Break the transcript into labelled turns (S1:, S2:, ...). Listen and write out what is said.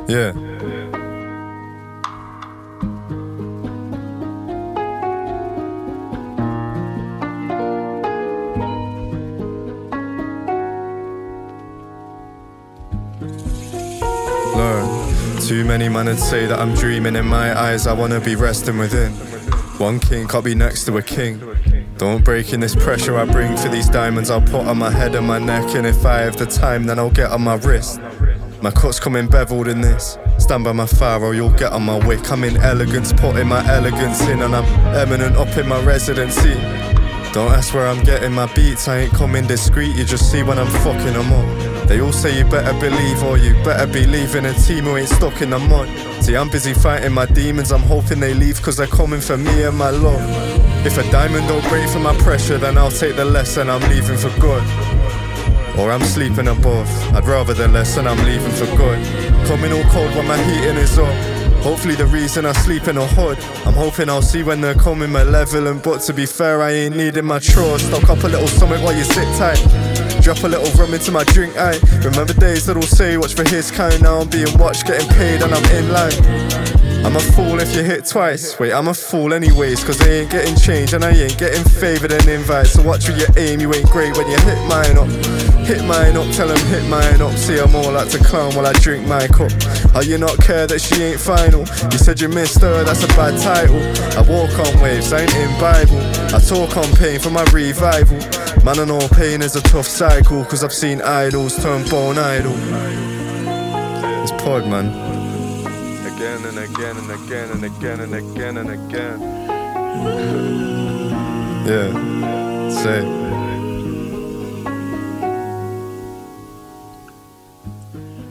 S1: Yeah. Learn. Too many man would say that I'm dreaming. In my eyes, I wanna be resting within. One king can't be next to a king. Don't break in this pressure I bring for these diamonds. I'll put on my head and my neck, and if I have the time, then I'll get on my wrist. My cuts come in beveled in this. Stand by my fire or you'll get on my wick. I'm in elegance, putting my elegance in, and I'm eminent up in my residency. Don't ask where I'm getting my beats, I ain't coming discreet, you just see when I'm fucking them up. They all say you better believe, or you better be leaving a team who ain't stuck in the mud. See, I'm busy fighting my demons, I'm hoping they leave cause they're coming for me and my love. If a diamond don't break from my pressure, then I'll take the lesson, I'm leaving for good. Or I'm sleeping above, I'd rather the lesson, I'm leaving for good. Coming all cold when my heating is up. Hopefully the reason I sleep in a hood, I'm hoping I'll see when they're coming malevolent. But to be fair, I ain't needing my trust. Stock up a little something while you sit tight. Drop a little rum into my drink, aye. Remember days that'll say watch for his kind. Now I'm being watched, getting paid and I'm in line. I'm a fool if you hit twice. Wait, I'm a fool anyways, cause I ain't getting change and I ain't getting favoured and invites. So watch where you aim, you ain't great when you hit mine up. Hit mine up, tell them hit mine up. See I'm all like to clown while I drink my cup. How you not care that she ain't final? You said you missed her, that's a bad title. I walk on waves, I ain't in Bible. I talk on pain for my revival. Man, I know pain is a tough cycle, cause I've seen idols turn bone idle. It's pod, man. Again and again and again and again and again and again. Yeah, say.